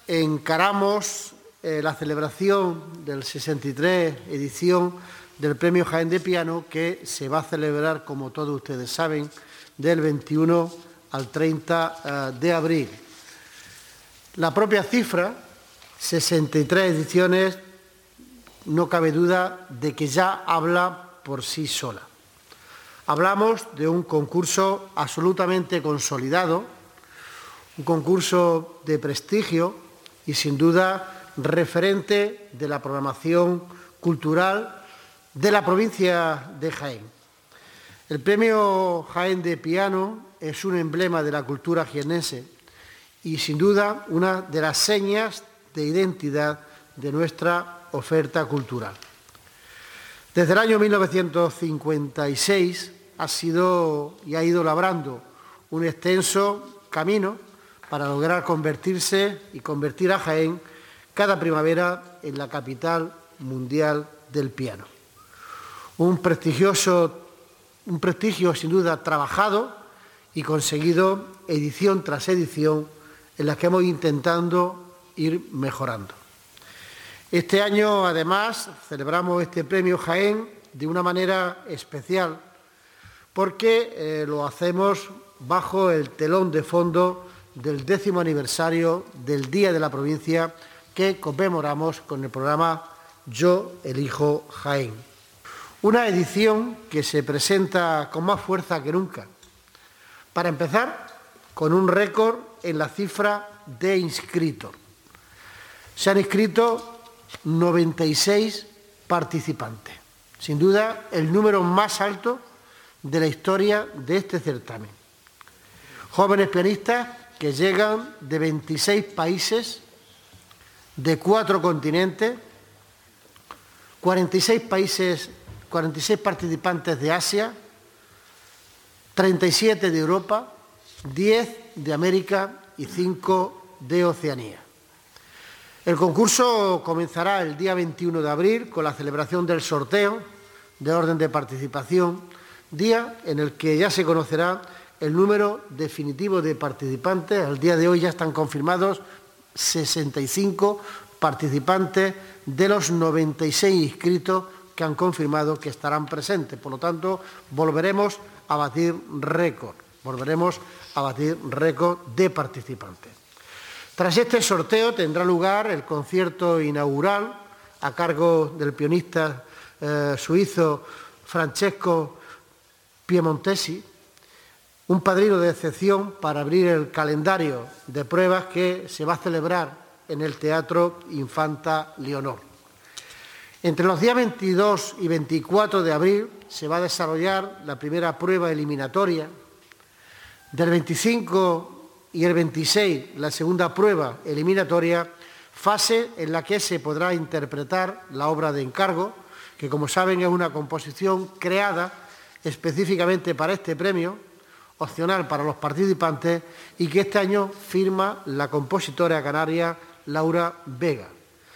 encaramos la celebración del 63 edición del Premio Jaén de Piano, que se va a celebrar, como todos ustedes saben, del 21 al 30 de abril. La propia cifra, 63 ediciones, no cabe duda de que ya habla por sí sola. Hablamos de un concurso absolutamente consolidado, un concurso de prestigio y, sin duda, referente de la programación cultural de la provincia de Jaén. El Premio Jaén de Piano es un emblema de la cultura jiennense y, sin duda, una de las señas de identidad de nuestra oferta cultural. Desde el año 1956 ha ido labrando un extenso camino para lograr convertir a Jaén cada primavera en la capital mundial del piano. Un prestigio sin duda trabajado y conseguido edición tras edición, en la que hemos intentado ir mejorando. Este año, además, celebramos este Premio Jaén de una manera especial, porque lo hacemos bajo el telón de fondo del 10º aniversario del Día de la Provincia, que conmemoramos con el programa Yo elijo Jaén. Una edición que se presenta con más fuerza que nunca. Para empezar, con un récord en la cifra de inscritos. Se han inscrito 96 participantes. Sin duda, el número más alto de la historia de este certamen. Jóvenes pianistas que llegan de 26 países, de 4 continentes, 46 participantes de Asia, 37 de Europa, 10 de América y 5 de Oceanía. El concurso comenzará el día 21 de abril con la celebración del sorteo de orden de participación, día en el que ya se conocerá el número definitivo de participantes. Al día de hoy ya están confirmados 65 participantes de los 96 inscritos que han confirmado que estarán presentes. Por lo tanto, volveremos a batir récord de participantes. Tras este sorteo tendrá lugar el concierto inaugural a cargo del pianista suizo Francesco Piemontesi, un padrino de excepción para abrir el calendario de pruebas que se va a celebrar en el Teatro Infanta Leonor. Entre los días 22 y 24 de abril se va a desarrollar la primera prueba eliminatoria. Del 25 y el 26, la segunda prueba eliminatoria, fase en la que se podrá interpretar la obra de encargo, que, como saben, es una composición creada específicamente para este premio, opcional para los participantes, y que este año firma la compositora canaria Laura Vega.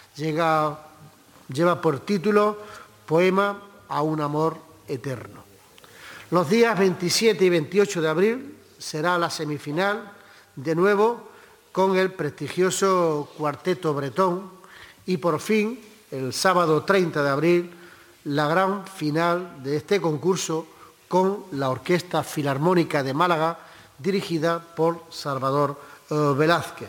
Lleva por título Poema a un amor eterno. Los días 27 y 28 de abril será la semifinal, de nuevo con el prestigioso Cuarteto Bretón, y por fin, el sábado 30 de abril, la gran final de este concurso con la Orquesta Filarmónica de Málaga, dirigida por Salvador Velázquez.